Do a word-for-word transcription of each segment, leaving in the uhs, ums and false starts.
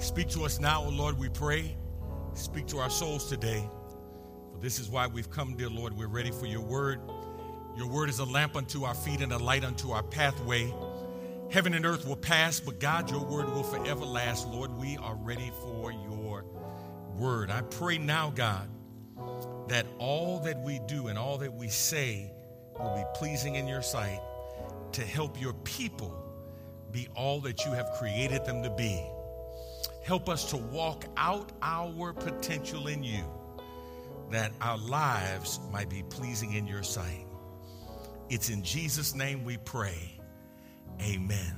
Speak to us now, O Lord, we pray. Speak to our souls today. For this is why we've come, dear Lord. We're ready for your word. Your word is a lamp unto our feet and a light unto our pathway. Heaven and earth will pass, but God, your word will forever last. Lord, we are ready for your word. I pray now, God, that all that we do and all that we say will be pleasing in your sight to help your people be all that you have created them to be. Help us to walk out our potential in you, that our lives might be pleasing in your sight. It's in Jesus' name we pray. Amen.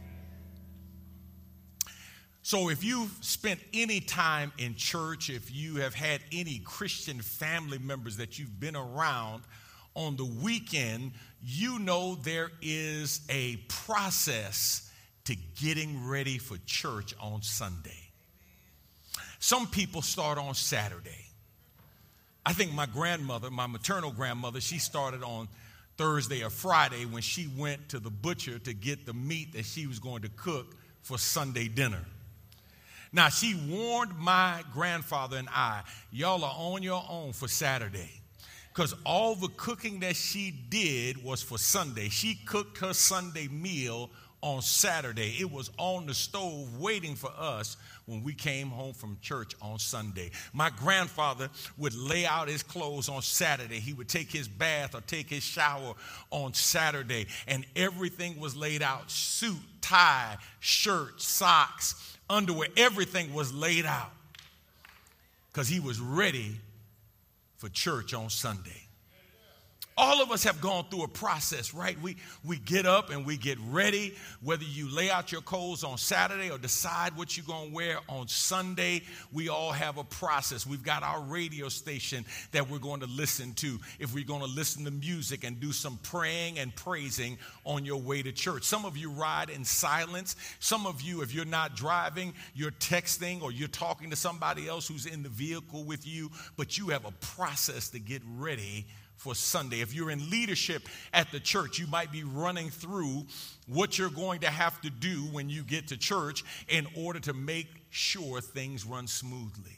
So if you've spent any time in church, if you have had any Christian family members that you've been around on the weekend, you know there is a process to getting ready for church on Sunday. Some people start on Saturday. I think my grandmother, my maternal grandmother, she started on Thursday or Friday when she went to the butcher to get the meat that she was going to cook for Sunday dinner. Now, she warned my grandfather and I, y'all are on your own for Saturday, because all the cooking that she did was for Sunday. She cooked her Sunday meal on Saturday. It was on the stove waiting for us when we came home from church on Sunday. My grandfather would lay out his clothes on Saturday. He would take his bath or take his shower on Saturday, and everything was laid out. Suit, tie, shirt, socks, underwear, everything was laid out because he was ready for church on Sunday. All of us have gone through a process, right? We we get up and we get ready, whether you lay out your clothes on Saturday or decide what you're going to wear on Sunday. We all have a process. We've got our radio station that we're going to listen to if we're going to listen to music and do some praying and praising on your way to church. Some of you ride in silence. Some of you, if you're not driving, you're texting or you're talking to somebody else who's in the vehicle with you, but you have a process to get ready for Sunday. If you're in leadership at the church, you might be running through what you're going to have to do when you get to church in order to make sure things run smoothly.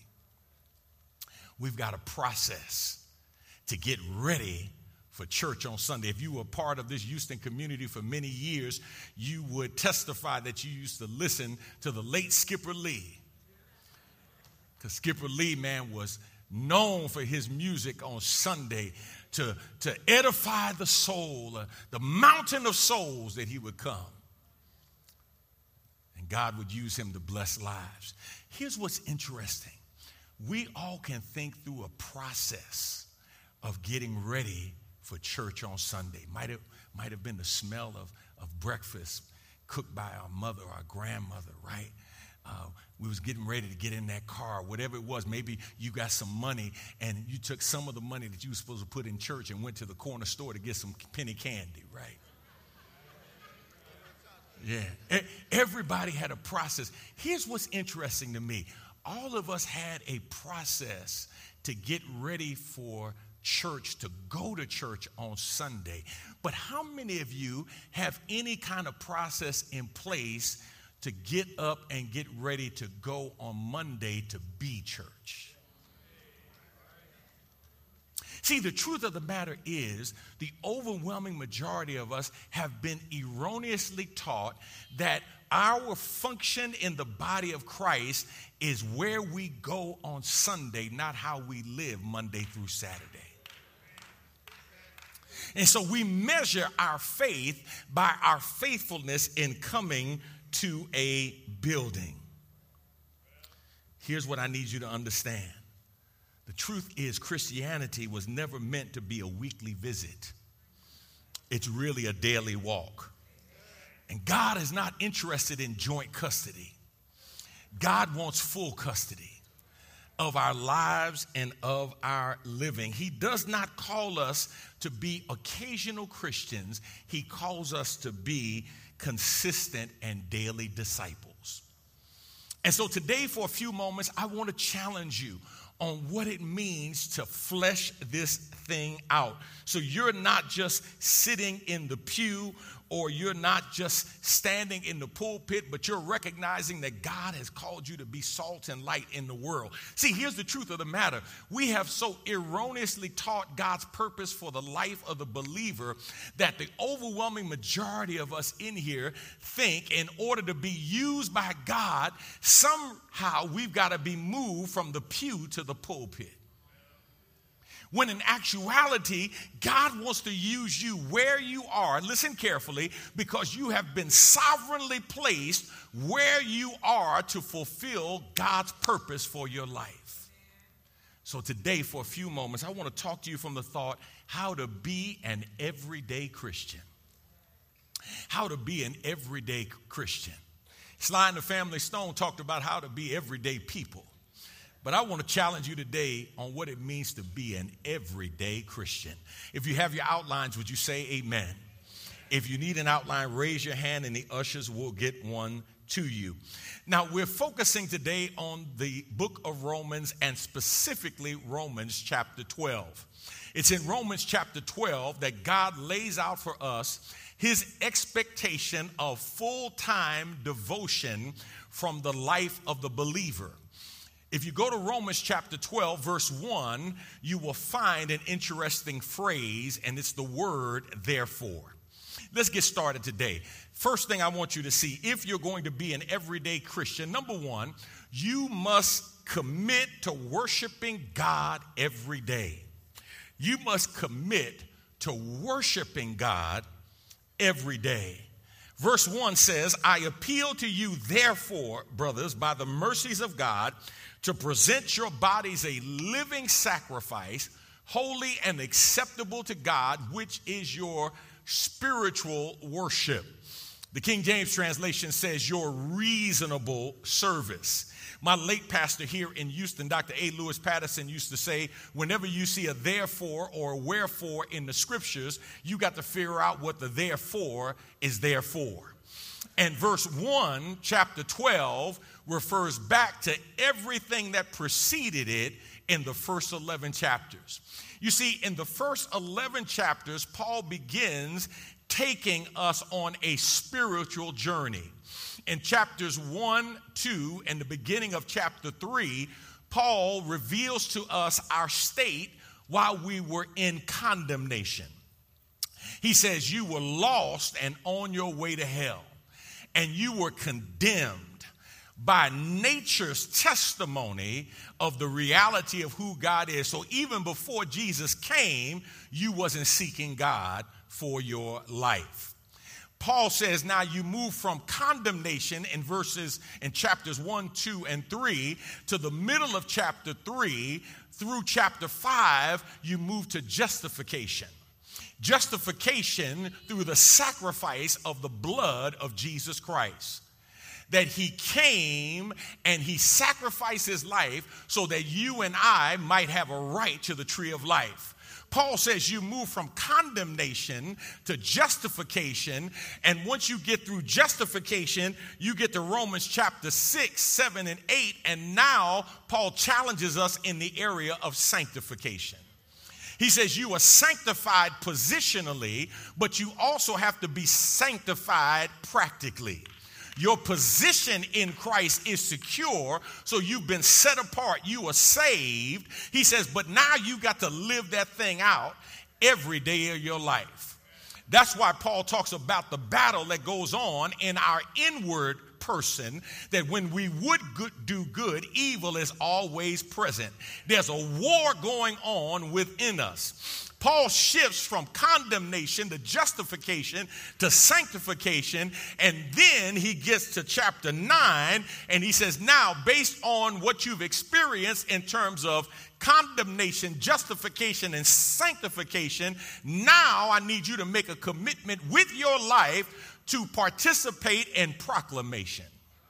We've got a process to get ready for church on Sunday. If you were part of this Houston community for many years, you would testify that you used to listen to the late Skipper Lee. Because Skipper Lee, man, was known for his music on Sunday to, to edify the soul, uh, the mountain of souls that he would come. And God would use him to bless lives. Here's what's interesting. We all can think through a process of getting ready for church on Sunday. Might have, might have been the smell of, of breakfast cooked by our mother or our grandmother, right? Uh, we was getting ready to get in that car, whatever it was. Maybe you got some money and you took some of the money that you were supposed to put in church and went to the corner store to get some penny candy, right? Yeah. Everybody had a process. Here's what's interesting to me. All of us had a process to get ready for church, to go to church on Sunday. But how many of you have any kind of process in place to get up and get ready to go on Monday to be church? See, the truth of the matter is the overwhelming majority of us have been erroneously taught that our function in the body of Christ is where we go on Sunday, not how we live Monday through Saturday. And so we measure our faith by our faithfulness in coming to a building. Here's what I need you to understand. The truth is, Christianity was never meant to be a weekly visit. It's really a daily walk. And God is not interested in joint custody. God wants full custody of our lives and of our living. He does not call us to be occasional Christians. He calls us to be consistent and daily disciples. And so today, for a few moments, I want to challenge you on what it means to flesh this thing out. So you're not just sitting in the pew or you're not just standing in the pulpit, but you're recognizing that God has called you to be salt and light in the world. See, here's the truth of the matter. We have so erroneously taught God's purpose for the life of the believer that the overwhelming majority of us in here think in order to be used by God, somehow we've got to be moved from the pew to the pulpit. When in actuality, God wants to use you where you are. Listen carefully, because you have been sovereignly placed where you are to fulfill God's purpose for your life. So today, for a few moments, I want to talk to you from the thought, how to be an everyday Christian. How to be an everyday Christian. Sly and the Family Stone talked about how to be everyday people. But I want to challenge you today on what it means to be an everyday Christian. If you have your outlines, would you say amen? If you need an outline, raise your hand and the ushers will get one to you. Now, we're focusing today on the book of Romans, and specifically Romans chapter twelve. It's in Romans chapter twelve that God lays out for us his expectation of full-time devotion from the life of the believer. If you go to Romans chapter twelve, verse one, you will find an interesting phrase, and it's the word therefore. Let's get started today. First thing I want you to see, if you're going to be an everyday Christian, number one, you must commit to worshiping God every day. You must commit to worshiping God every day. Verse one says, I appeal to you, therefore, brothers, by the mercies of God, to present your bodies a living sacrifice, holy and acceptable to God, which is your spiritual worship. The King James translation says your reasonable service. My late pastor here in Houston, Doctor A. Lewis Patterson, used to say, whenever you see a therefore or a wherefore in the scriptures, you got to figure out what the therefore is there for. And verse one, chapter twelve, refers back to everything that preceded it in the first eleven chapters. You see, in the first eleven chapters, Paul begins taking us on a spiritual journey. In chapters one, two, and the beginning of chapter three, Paul reveals to us our state while we were in condemnation. He says, you were lost and on your way to hell, and you were condemned by nature's testimony of the reality of who God is. So even before Jesus came, you wasn't seeking God for your life. Paul says now you move from condemnation in verses in chapters one, two, and three to the middle of chapter three. Through chapter five, you move to justification. Justification through the sacrifice of the blood of Jesus Christ. That he came and he sacrificed his life so that you and I might have a right to the tree of life. Paul says you move from condemnation to justification, and once you get through justification, you get to Romans chapter six, seven, and eight, and now Paul challenges us in the area of sanctification. He says you are sanctified positionally, but you also have to be sanctified practically. Your position in Christ is secure, so you've been set apart. You are saved. He says, but now you got to live that thing out every day of your life. That's why Paul talks about the battle that goes on in our inward person, that when we would good, do good, evil is always present. There's a war going on within us. Paul shifts from condemnation to justification to sanctification, and then he gets to chapter nine, and he says, now, based on what you've experienced in terms of condemnation, justification, and sanctification, now I need you to make a commitment with your life to participate in proclamation.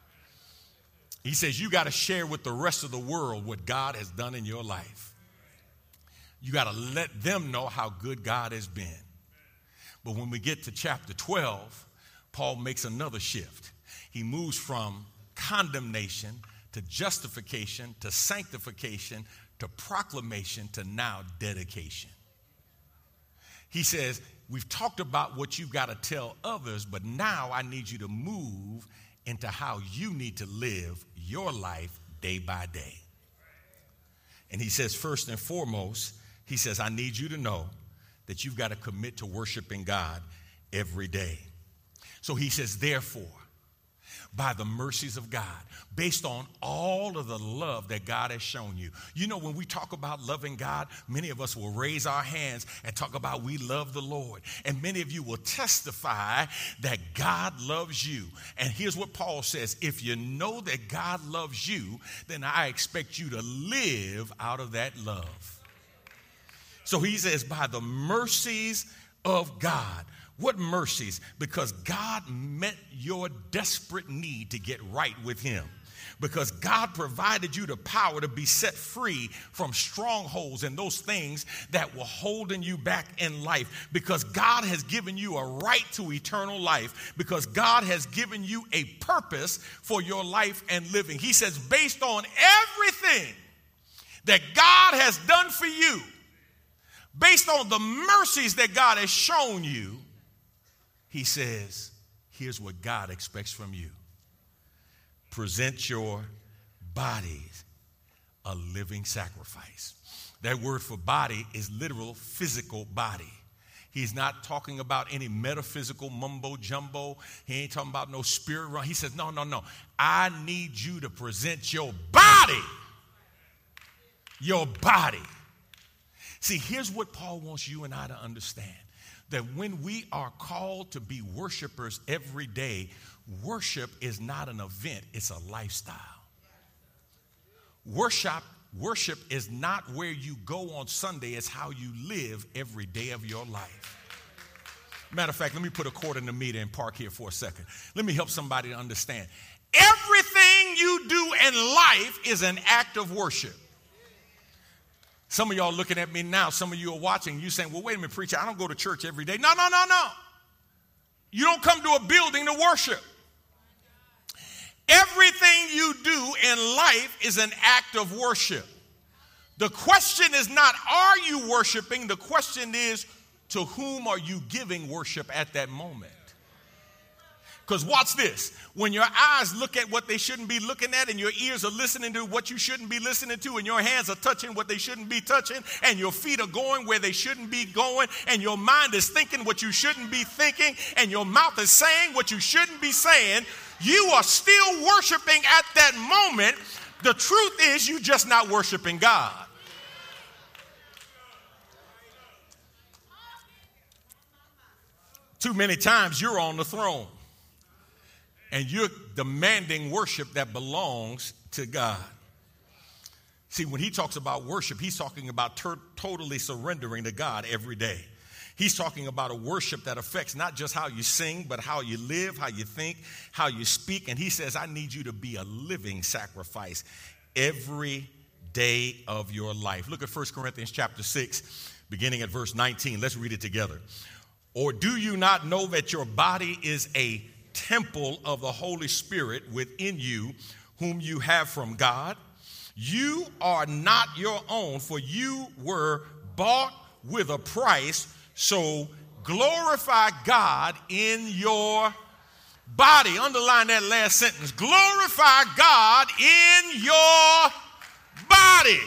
He says you got to share with the rest of the world what God has done in your life. You got to let them know how good God has been. But when we get to chapter twelve, Paul makes another shift. He moves from condemnation to justification to sanctification to proclamation to now dedication. He says, we've talked about what you've got to tell others, but now I need you to move into how you need to live your life day by day. And he says, first and foremost, he says, I need you to know that you've got to commit to worshiping God every day. So he says, therefore, by the mercies of God, based on all of the love that God has shown you. You know, when we talk about loving God, many of us will raise our hands and talk about we love the Lord. And many of you will testify that God loves you. And here's what Paul says, if you know that God loves you, then I expect you to live out of that love. So he says, by the mercies of God. What mercies? Because God met your desperate need to get right with him. Because God provided you the power to be set free from strongholds and those things that were holding you back in life. Because God has given you a right to eternal life. Because God has given you a purpose for your life and living. He says, based on everything that God has done for you, based on the mercies that God has shown you, he says, here's what God expects from you. Present your bodies a living sacrifice. That word for body is literal physical body. He's not talking about any metaphysical mumbo jumbo. He ain't talking about no spirit run. He says, no, no, no. I need you to present your body. Your body. See, here's what Paul wants you and I to understand. That when we are called to be worshipers every day, worship is not an event, it's a lifestyle. Worship, worship is not where you go on Sunday, it's how you live every day of your life. Matter of fact, let me put a quarter in the meter and park here for a second. Let me help somebody to understand. Everything you do in life is an act of worship. Some of y'all looking at me now, some of you are watching, you saying, well, wait a minute, preacher, I don't go to church every day. No, no, no, no. You don't come to a building to worship. Everything you do in life is an act of worship. The question is not, are you worshiping? The question is, to whom are you giving worship at that moment? Because watch this. When your eyes look at what they shouldn't be looking at, and your ears are listening to what you shouldn't be listening to, and your hands are touching what they shouldn't be touching, and your feet are going where they shouldn't be going, and your mind is thinking what you shouldn't be thinking, and your mouth is saying what you shouldn't be saying, you are still worshiping at that moment. The truth is, you're just not worshiping God. Too many times you're on the throne. And you're demanding worship that belongs to God. See, when he talks about worship, he's talking about ter- totally surrendering to God every day. He's talking about a worship that affects not just how you sing, but how you live, how you think, how you speak. And he says, I need you to be a living sacrifice every day of your life. Look at First Corinthians chapter six, beginning at verse nineteen. Let's read it together. Or do you not know that your body is a temple of the Holy Spirit within you, whom you have from God? You are not your own, for you were bought with a price. So glorify God in your body. Underline that last sentence. Glorify God in your body.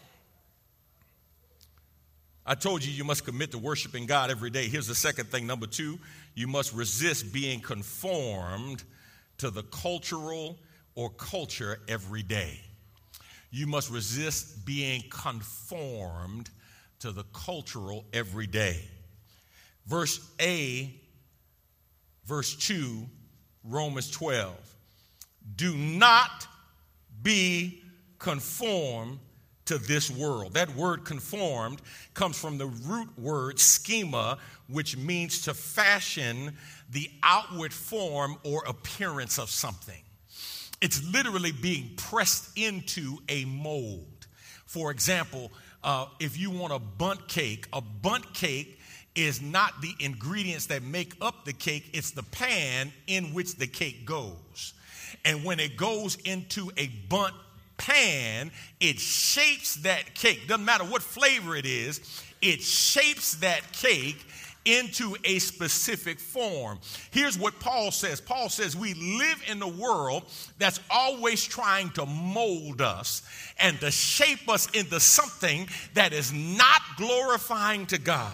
I told you you must commit to worshiping God every day. Here's the second thing. Number two, you must resist being conformed to the cultural or culture every day. You must resist being conformed to the cultural every day. Verse A, verse two, Romans twelve. Do not be conformed to this world. That word conformed comes from the root word schema, which means to fashion the outward form or appearance of something. It's literally being pressed into a mold. For example, uh, if you want a bundt cake, a bundt cake is not the ingredients that make up the cake, it's the pan in which the cake goes. And when it goes into a bundt pan, it shapes that cake. Doesn't matter what flavor it is, it shapes that cake into a specific form. Here's what Paul says. Paul says we live in a world that's always trying to mold us and to shape us into something that is not glorifying to God.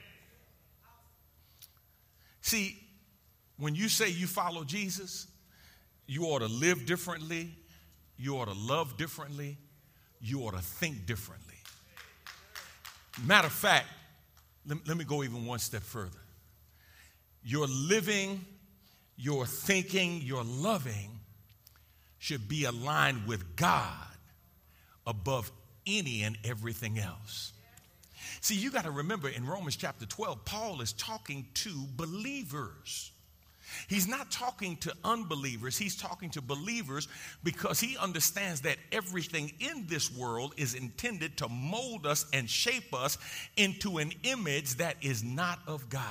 See, when you say you follow Jesus, you ought to live differently, you ought to love differently, you ought to think differently. Matter of fact, let, let me go even one step further. Your living, your thinking, your loving should be aligned with God above any and everything else. See, you got to remember in Romans chapter twelve, Paul is talking to believers. He's not talking to unbelievers. He's talking to believers because he understands that everything in this world is intended to mold us and shape us into an image that is not of God.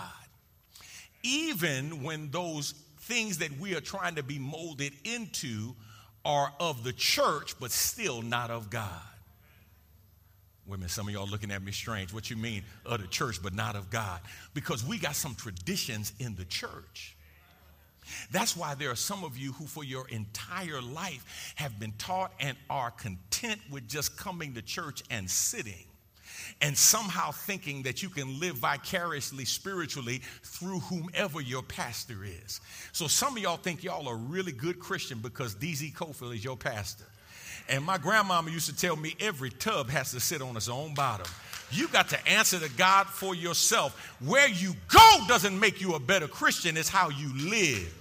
Even when those things that we are trying to be molded into are of the church, but still not of God. Women, some of y'all looking at me strange. What you mean of the church, but not of God? Because we got some traditions in the church. That's why there are some of you who for your entire life have been taught and are content with just coming to church and sitting and somehow thinking that you can live vicariously spiritually through whomever your pastor is. So some of y'all think y'all are really good Christian because D Z Cofield is your pastor. And my grandmama used to tell me every tub has to sit on its own bottom. You got to answer to God for yourself. Where you go doesn't make you a better Christian. It's how you live.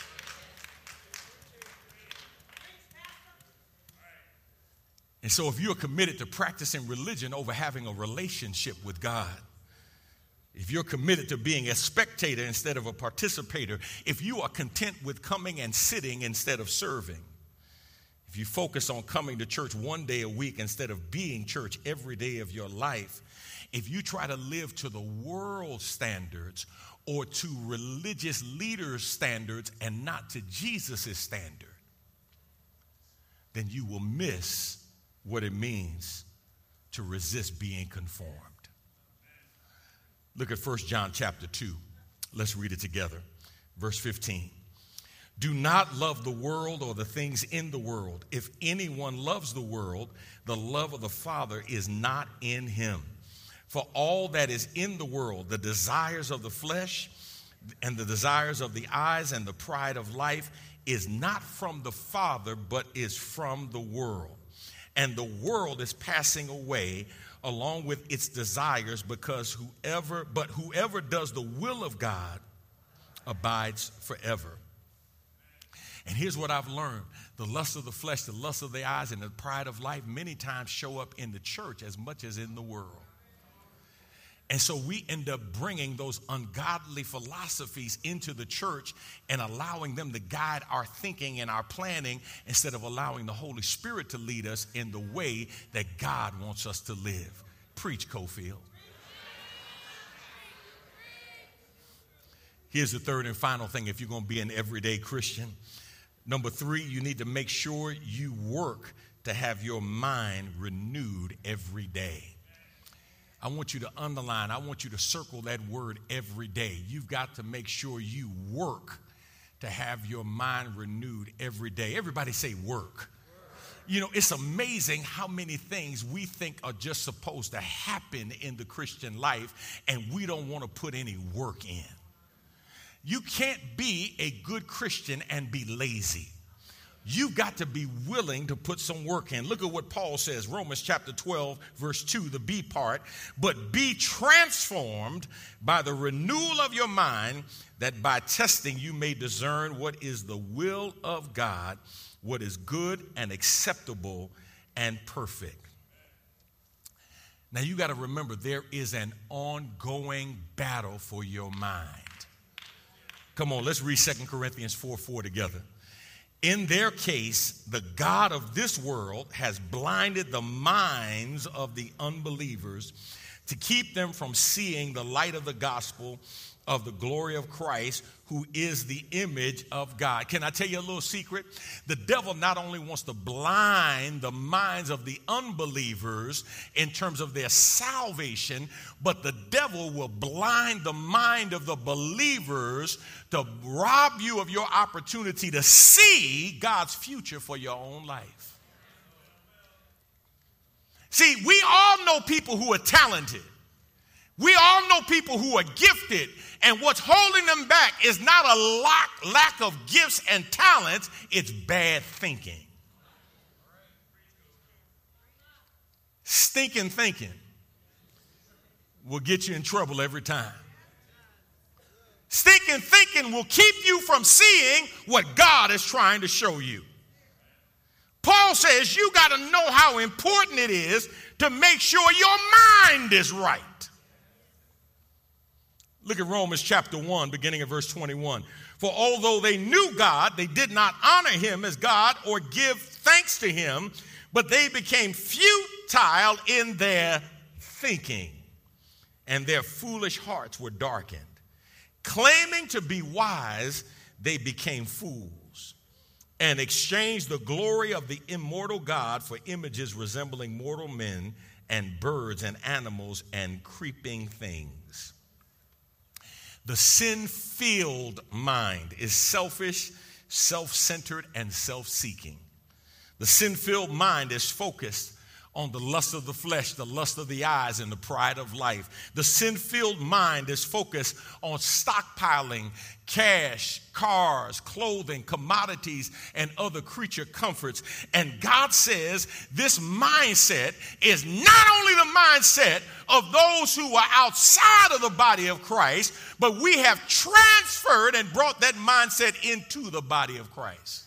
And so if you're committed to practicing religion over having a relationship with God, if you're committed to being a spectator instead of a participator, if you are content with coming and sitting instead of serving, if you focus on coming to church one day a week instead of being church every day of your life, if you try to live to the world standards or to religious leaders' standards and not to Jesus' standard, then you will miss what it means to resist being conformed. Look at First John chapter two. Let's read it together. Verse fifteen. Do not love the world or the things in the world. If anyone loves the world, the love of the Father is not in him. For all that is in the world, the desires of the flesh and the desires of the eyes and the pride of life, is not from the Father, but is from the world. And the world is passing away along with its desires, because whoever, but whoever does the will of God abides forever. And here's what I've learned. The lust of the flesh, the lust of the eyes, and the pride of life many times show up in the church as much as in the world. And so we end up bringing those ungodly philosophies into the church and allowing them to guide our thinking and our planning instead of allowing the Holy Spirit to lead us in the way that God wants us to live. Preach, Cofield. Here's the third and final thing if you're going to be an everyday Christian. Number three, you need to make sure you work to have your mind renewed every day. I want you to underline, I want you to circle that word every day. You've got to make sure you work to have your mind renewed every day. Everybody say work. You know, it's amazing how many things we think are just supposed to happen in the Christian life, and we don't want to put any work in. You can't be a good Christian and be lazy. You've got to be willing to put some work in. Look at what Paul says, Romans chapter twelve, verse two, the B part. But be transformed by the renewal of your mind, that by testing you may discern what is the will of God, what is good and acceptable and perfect. Now you got to remember, there is an ongoing battle for your mind. Come on, let's read Second Corinthians four four together. In their case, the God of this world has blinded the minds of the unbelievers to keep them from seeing the light of the gospel of the glory of Christ, who is the image of God. Can I tell you a little secret? The devil not only wants to blind the minds of the unbelievers in terms of their salvation, but the devil will blind the mind of the believers to rob you of your opportunity to see God's future for your own life. See, we all know people who are talented. We all know people who are gifted, and what's holding them back is not a lack, lack of gifts and talents, it's bad thinking. Stinking thinking will get you in trouble every time. Stinking thinking will keep you from seeing what God is trying to show you. Paul says you got to know how important it is to make sure your mind is right. Look at Romans chapter one, beginning at verse twenty-one. For although they knew God, they did not honor him as God or give thanks to him, but they became futile in their thinking, and their foolish hearts were darkened. Claiming to be wise, they became fools and exchanged the glory of the immortal God for images resembling mortal men and birds and animals and creeping things. The sin-filled mind is selfish, self-centered, and self-seeking. The sin-filled mind is focused on the lust of the flesh, the lust of the eyes, and the pride of life. The sin-filled mind is focused on stockpiling cash, cars, clothing, commodities, and other creature comforts. And God says this mindset is not only the mindset of those who are outside of the body of Christ, but we have transferred and brought that mindset into the body of Christ.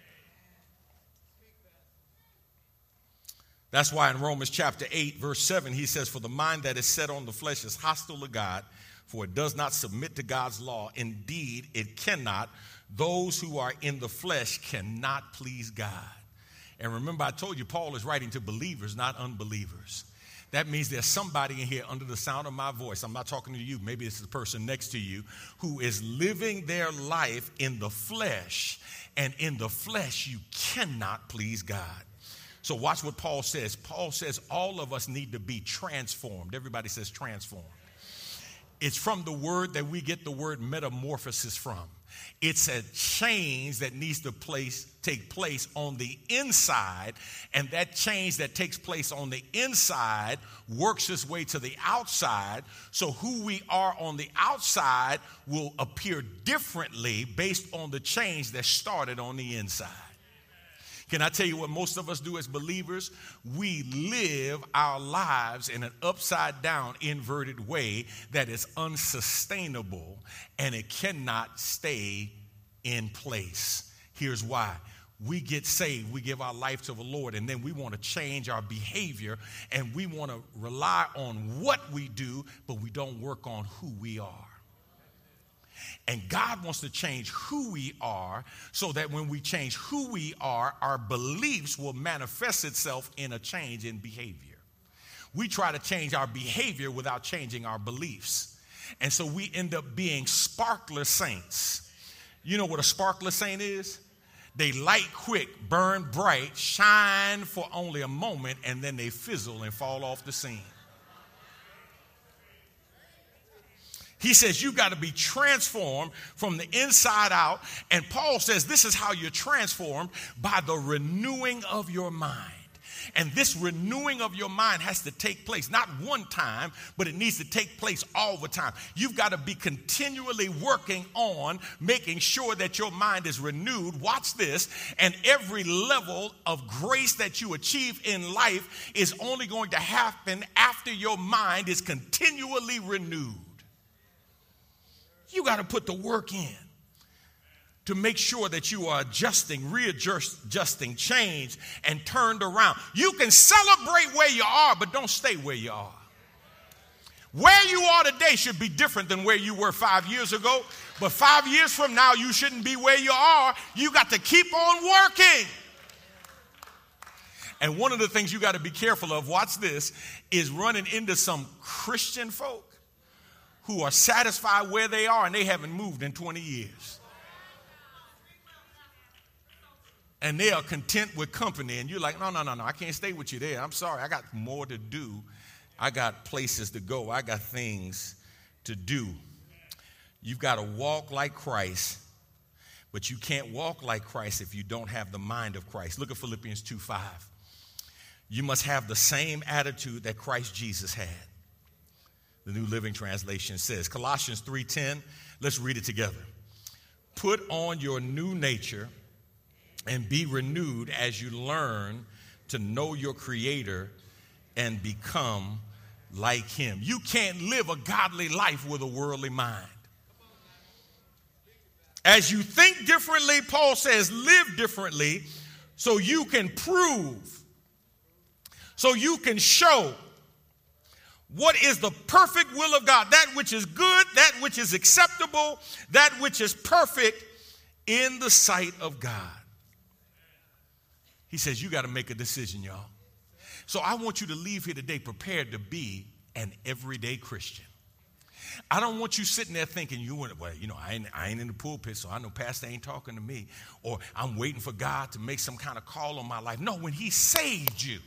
That's why in Romans chapter eight, verse seven, he says, for the mind that is set on the flesh is hostile to God, for it does not submit to God's law. Indeed, it cannot. Those who are in the flesh cannot please God. And remember, I told you Paul is writing to believers, not unbelievers. That means there's somebody in here under the sound of my voice. I'm not talking to you. Maybe it's the person next to you who is living their life in the flesh. And in the flesh, you cannot please God. So watch what Paul says. Paul says all of us need to be transformed. Everybody says transformed. It's from the word that we get the word metamorphosis from. It's a change that needs to place, take place on the inside, and that change that takes place on the inside works its way to the outside, so who we are on the outside will appear differently based on the change that started on the inside. Can I tell you what most of us do as believers? We live our lives in an upside down, inverted way that is unsustainable, and it cannot stay in place. Here's why. We get saved, we give our life to the Lord, and then we want to change our behavior, and we want to rely on what we do, but we don't work on who we are. And God wants to change who we are so that when we change who we are, our beliefs will manifest itself in a change in behavior. We try to change our behavior without changing our beliefs. And so we end up being sparkler saints. You know what a sparkler saint is? They light quick, burn bright, shine for only a moment, and then they fizzle and fall off the scene. He says you got to be transformed from the inside out. And Paul says this is how you're transformed, by the renewing of your mind. And this renewing of your mind has to take place, not one time, but it needs to take place all the time. You've got to be continually working on making sure that your mind is renewed. Watch this. And every level of grace that you achieve in life is only going to happen after your mind is continually renewed. You got to put the work in to make sure that you are adjusting, readjusting, changed, and turned around. You can celebrate where you are, but don't stay where you are. Where you are today should be different than where you were five years ago. But five years from now, you shouldn't be where you are. You got to keep on working. And one of the things you got to be careful of, watch this, is running into some Christian folk who are satisfied where they are and they haven't moved in twenty years. And they are content with company. And you're like, no, no, no, no, I can't stay with you there. I'm sorry. I got more to do. I got places to go. I got things to do. You've got to walk like Christ, but you can't walk like Christ if you don't have the mind of Christ. Look at Philippians two five. You must have the same attitude that Christ Jesus had. The New Living Translation says. Colossians three ten, let's read it together. Put on your new nature and be renewed as you learn to know your Creator and become like Him. You can't live a godly life with a worldly mind. As you think differently, Paul says, live differently so you can prove, so you can show what is the perfect will of God, that which is good, that which is acceptable, that which is perfect in the sight of God. He says, you got to make a decision, y'all. So I want you to leave here today prepared to be an everyday Christian. I don't want you sitting there thinking, you went, well, you know, I ain't, I ain't in the pulpit, so I know Pastor ain't talking to me. Or I'm waiting for God to make some kind of call on my life. No, when He saved you,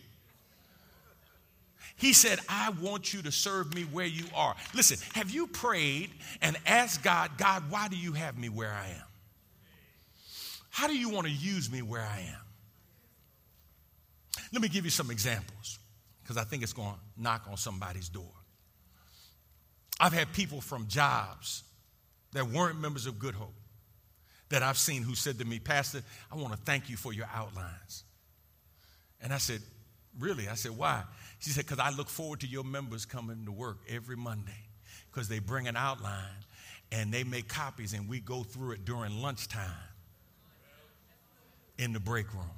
He said, I want you to serve me where you are. Listen, have you prayed and asked God, God, why do you have me where I am? How do you want to use me where I am? Let me give you some examples because I think it's going to knock on somebody's door. I've had people from jobs that weren't members of Good Hope that I've seen who said to me, Pastor, I want to thank you for your outlines. And I said, really? I said, why? She said, because I look forward to your members coming to work every Monday because they bring an outline and they make copies and we go through it during lunchtime in the break room.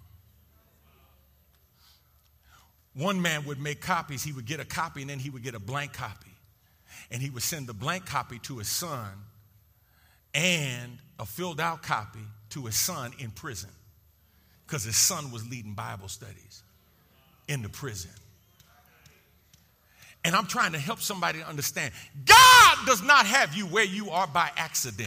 One man would make copies. He would get a copy and then he would get a blank copy. And he would send the blank copy to his son and a filled out copy to his son in prison because his son was leading Bible studies in the prison. And I'm trying to help somebody to understand, God does not have you where you are by accident.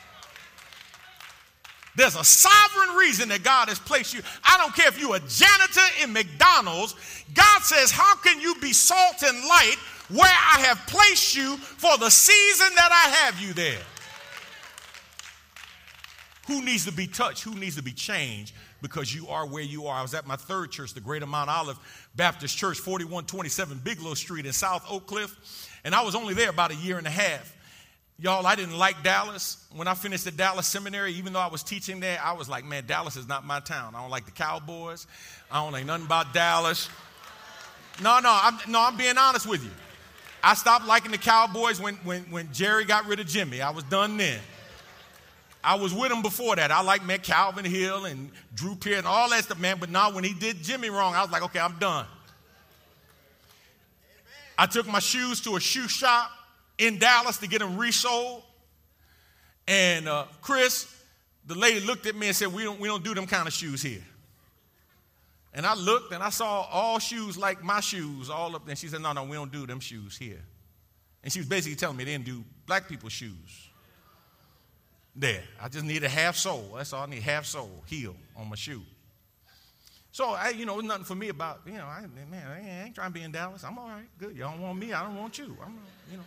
There's a sovereign reason that God has placed you. I don't care if you're a janitor in McDonald's. God says, how can you be salt and light where I have placed you for the season that I have you there? Who needs to be touched? Who needs to be changed? Because you are where you are. I was at my third church, the Greater Mount Olive Baptist Church, forty-one twenty-seven Bigelow Street in South Oak Cliff. And I was only there about a year and a half. Y'all, I didn't like Dallas. When I finished at Dallas Seminary, even though I was teaching there, I was like, man, Dallas is not my town. I don't like the Cowboys. I don't like nothing about Dallas. No, no, I'm, no, I'm being honest with you. I stopped liking the Cowboys when, when, when Jerry got rid of Jimmy. I was done then. I was with him before that. I liked man Calvin Hill and Drew Pearson and all that stuff, man. But now when he did Jimmy wrong, I was like, okay, I'm done. I took my shoes to a shoe shop in Dallas to get them resold. And uh, Chris, the lady looked at me and said, we don't, we don't do them kind of shoes here. And I looked and I saw all shoes like my shoes all up there. And she said, no, no, we don't do them shoes here. And she was basically telling me they didn't do black people's shoes there. I just need a half sole. That's all I need, half sole, heel on my shoe. So, I, you know, there's nothing for me about, you know, I, man, I ain't trying to be in Dallas. I'm all right, good. You don't want me, I don't want you. I'm, you know.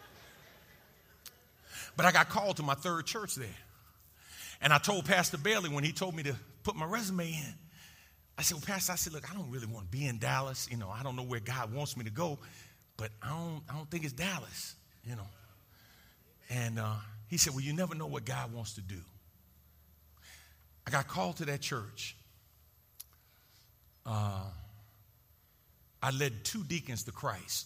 But I got called to my third church there. And I told Pastor Bailey when he told me to put my resume in, I said, well, Pastor, I said, look, I don't really want to be in Dallas. You know, I don't know where God wants me to go, but I don't, I don't think it's Dallas, you know. And uh, he said, well, you never know what God wants to do. I got called to that church. Uh, I led two deacons to Christ.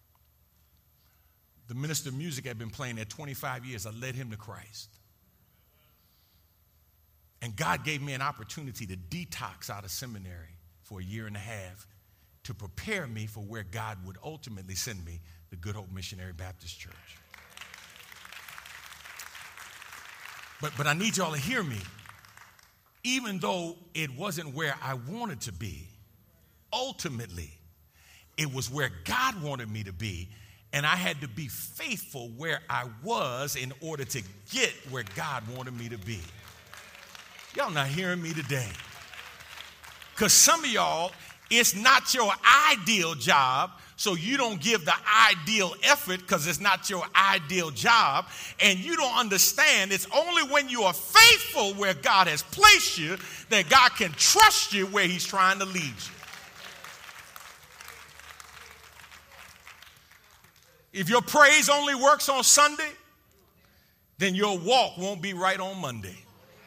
The minister of music had been playing there twenty-five years. I led him to Christ. And God gave me an opportunity to detox out of seminary for a year and a half to prepare me for where God would ultimately send me, the Good Hope Missionary Baptist Church. But, but I need y'all to hear me. Even though it wasn't where I wanted to be, ultimately, it was where God wanted me to be. And I had to be faithful where I was in order to get where God wanted me to be. Y'all not hearing me today. Because some of y'all, it's not your ideal job, so you don't give the ideal effort because it's not your ideal job. And you don't understand it's only when you are faithful where God has placed you that God can trust you where he's trying to lead you. If your praise only works on Sunday, then your walk won't be right on Monday.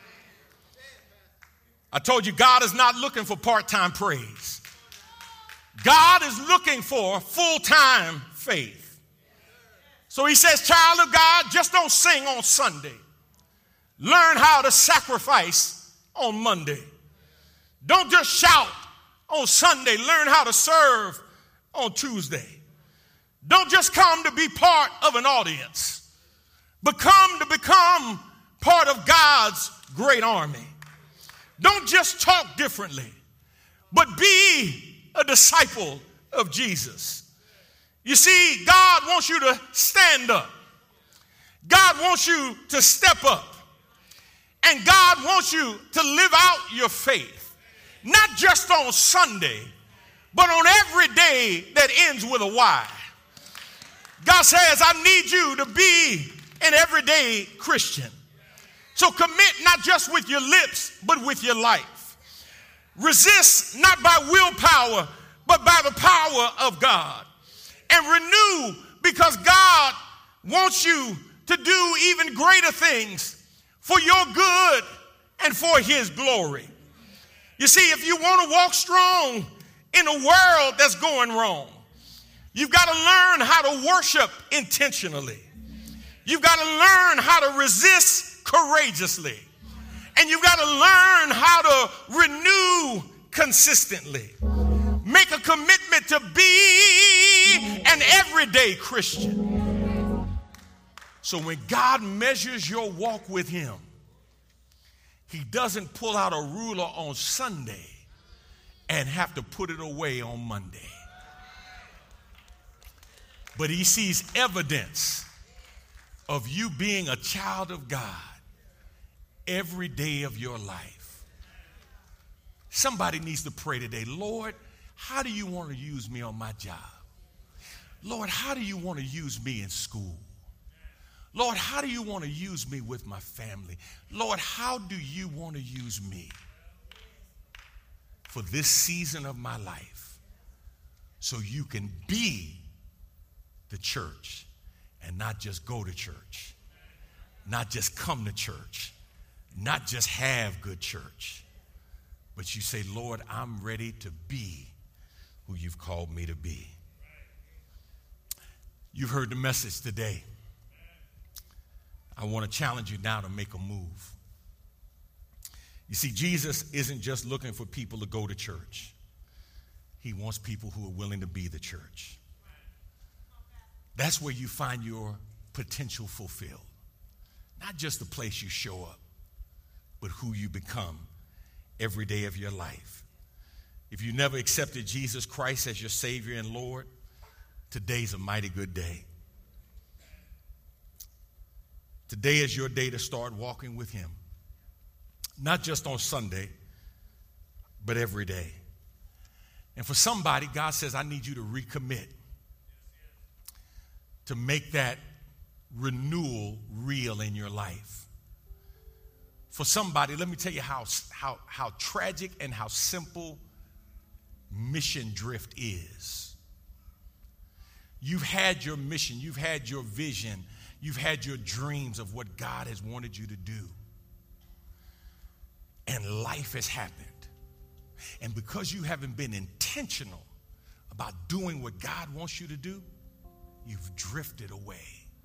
I told you God is not looking for part-time praise. God is looking for full-time faith. So he says, child of God, just don't sing on Sunday. Learn how to sacrifice on Monday. Don't just shout on Sunday. Learn how to serve on Tuesday. Don't just come to be part of an audience, but come to become part of God's great army. Don't just talk differently, but be a disciple of Jesus. You see, God wants you to stand up. God wants you to step up. And God wants you to live out your faith, not just on Sunday, but on every day that ends with a Y. God says, I need you to be an everyday Christian. So commit not just with your lips, but with your life. Resist not by willpower, but by the power of God. And renew, because God wants you to do even greater things for your good and for his glory. You see, if you want to walk strong in a world that's going wrong, you've got to learn how to worship intentionally. You've got to learn how to resist courageously. And you've got to learn how to renew consistently. Make a commitment to be an everyday Christian. So when God measures your walk with him, he doesn't pull out a ruler on Sunday and have to put it away on Monday. But he sees evidence of you being a child of God every day of your life. Somebody needs to pray today, Lord, how do you want to use me on my job? Lord, how do you want to use me in school? Lord, how do you want to use me with my family? Lord, how do you want to use me for this season of my life so you can be the church and not just go to church, not just come to church, not just have good church, but you say, Lord, I'm ready to be who you've called me to be. You've heard the message today. I want to challenge you now to make a move. You see, Jesus isn't just looking for people to go to church. He wants people who are willing to be the church. That's where you find your potential fulfilled. Not just the place you show up, but who you become every day of your life. If you never accepted Jesus Christ as your Savior and Lord, today's a mighty good day. Today is your day to start walking with him. Not just on Sunday, but every day. And for somebody, God says, I need you to recommit, to make that renewal real in your life. For somebody, let me tell you how, how, how tragic and how simple mission drift is. You've had your mission, you've had your vision, you've had your dreams of what God has wanted you to do. And life has happened. And because you haven't been intentional about doing what God wants you to do, you've drifted away.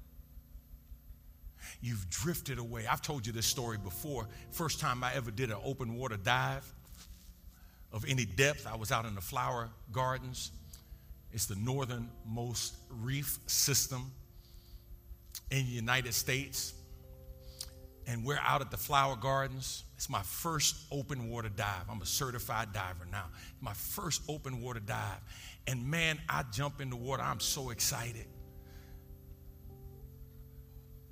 You've drifted away. I've told you this story before. First time I ever did an open water dive of any depth, I was out in the flower gardens. It's the northernmost reef system in the United States. And we're out at the flower gardens. It's my first open water dive. I'm a certified diver now. My first open water dive. And man, I jump in the water. I'm so excited.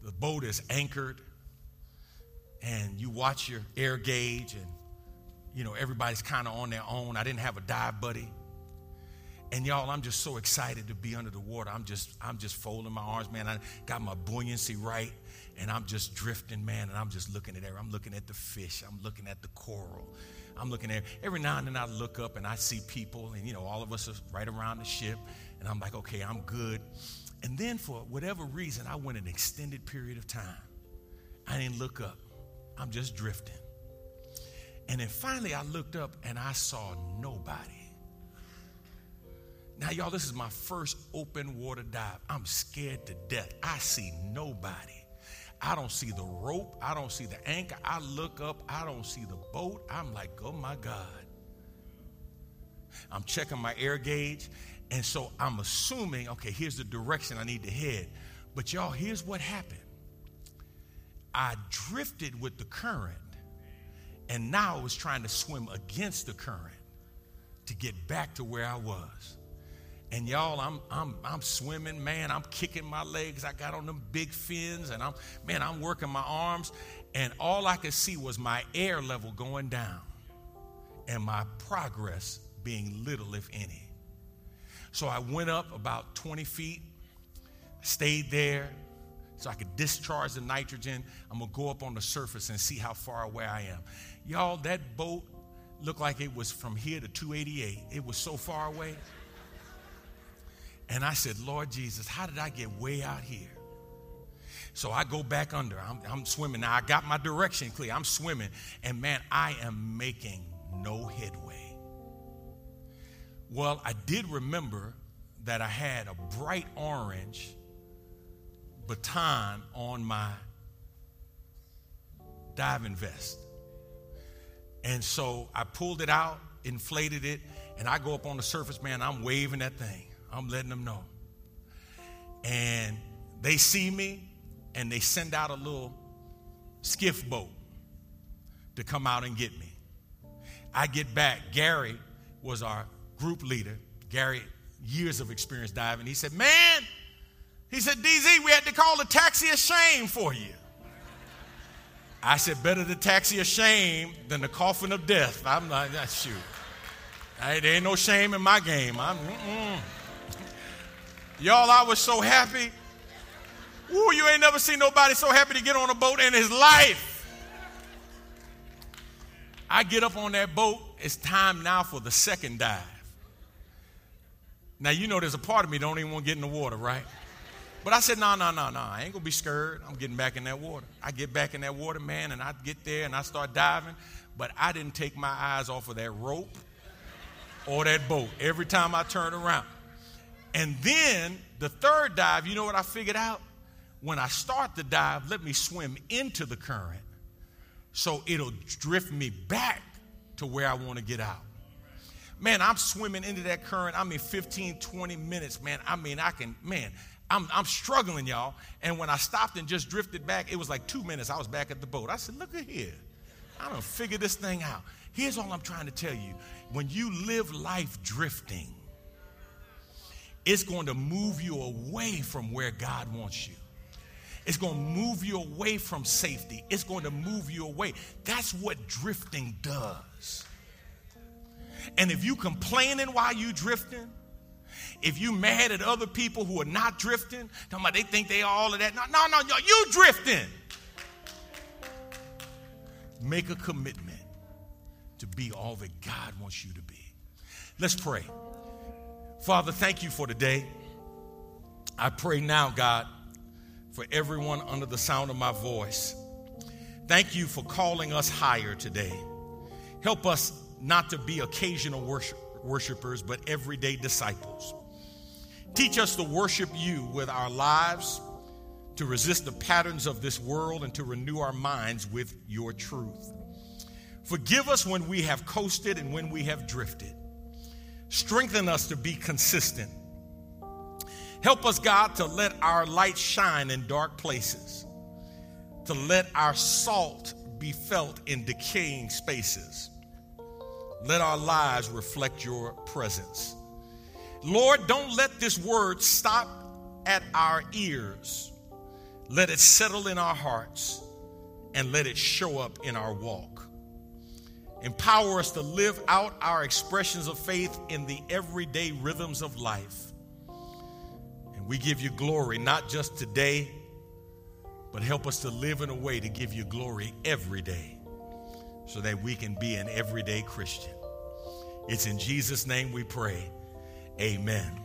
the boat is anchored, and you watch your air gauge, and, you know, everybody's kind of on their own. I didn't have a dive buddy. And y'all, I'm just so excited to be under the water. I'm just, I'm just folding my arms, man. I got my buoyancy right, and I'm just drifting, man, and I'm just looking at everything. I'm looking at the fish. I'm looking at the coral. I'm looking at, every now and then I look up and I see people, and, you know, all of us are right around the ship, and I'm like, okay, I'm good. And then for whatever reason, I went an extended period of time. I didn't look up. I'm just drifting. And then finally I looked up and I saw nobody. Now, y'all, this is my first open water dive. I'm scared to death. I see nobody. I don't see the rope. I don't see the anchor. I look up. I don't see the boat. I'm like, oh, my God. I'm checking my air gauge. And so I'm assuming, okay, here's the direction I need to head. But, y'all, here's what happened. I drifted with the current, and now I was trying to swim against the current to get back to where I was. And y'all, I'm I'm I'm swimming, man. I'm kicking my legs. I got on them big fins, and I'm man, I'm working my arms, and all I could see was my air level going down, and my progress being little, if any. So I went up about twenty feet, stayed there, so I could discharge the nitrogen. I'm gonna go up on the surface and see how far away I am. Y'all, that boat looked like it was from here to two eighty-eight. It was so far away. And I said, Lord Jesus, how did I get way out here? So I go back under. I'm, I'm swimming. Now, I got my direction clear. I'm swimming. And, man, I am making no headway. Well, I did remember that I had a bright orange baton on my diving vest. And so I pulled it out, inflated it, and I go up on the surface, man. I'm waving that thing. I'm letting them know. And they see me, and they send out a little skiff boat to come out and get me. I get back. Gary was our group leader. Gary, years of experience diving. He said, man, he said, D Z, we had to call the taxi of shame for you. I said, better the taxi of shame than the coffin of death. I'm not, that's shoot. Hey, there ain't no shame in my game. I'm, mm-mm. Y'all, I was so happy. Ooh, you ain't never seen nobody so happy to get on a boat in his life. I get up on that boat. It's time now for the second dive. Now, you know there's a part of me don't even want to get in the water, right? But I said, no, no, no, no. I ain't going to be scared. I'm getting back in that water. I get back in that water, man, and I get there and I start diving. But I didn't take my eyes off of that rope or that boat every time I turned around. And then the third dive, you know what I figured out? When I start the dive, let me swim into the current so it'll drift me back to where I want to get out. Man, I'm swimming into that current. I mean, fifteen, twenty minutes, man. I mean, I can, man, I'm, I'm struggling, y'all. And when I stopped and just drifted back, it was like two minutes. I was back at the boat. I said, look at here. I done figured this thing out. Here's all I'm trying to tell you. When you live life drifting, it's going to move you away from where God wants you. It's going to move you away from safety. It's going to move you away. That's what drifting does. And if you complaining while you drifting, if you mad at other people who are not drifting, talking about they think they all of that. No, no, no, you drifting. Make a commitment to be all that God wants you to be. Let's pray. Father, thank you for today. I pray now, God, for everyone under the sound of my voice. Thank you for calling us higher today. Help us not to be occasional worship, worshipers, but everyday disciples. Teach us to worship you with our lives, to resist the patterns of this world, and to renew our minds with your truth. Forgive us when we have coasted and when we have drifted. Strengthen us to be consistent. Help us, God, to let our light shine in dark places, to let our salt be felt in decaying spaces. Let our lives reflect your presence. Lord, don't let this word stop at our ears. Let it settle in our hearts and let it show up in our walk. Empower us to live out our expressions of faith in the everyday rhythms of life. And we give you glory, not just today, but help us to live in a way to give you glory every day so that we can be an everyday Christian. It's in Jesus' name we pray. Amen.